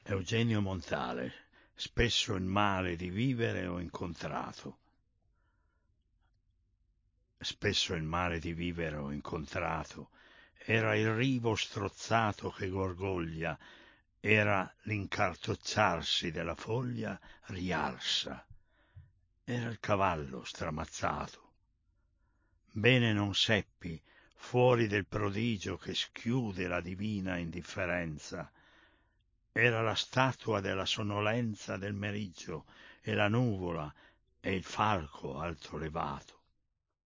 Eugenio Montale, spesso il male di vivere ho incontrato. Spesso il male di vivere ho incontrato, era il rivo strozzato che gorgoglia, era l'incartocciarsi della foglia riarsa, era il cavallo stramazzato. Bene non seppi, fuori del prodigio che schiude la divina indifferenza, era la statua della sonnolenza del meriggio e la nuvola e il falco alto levato.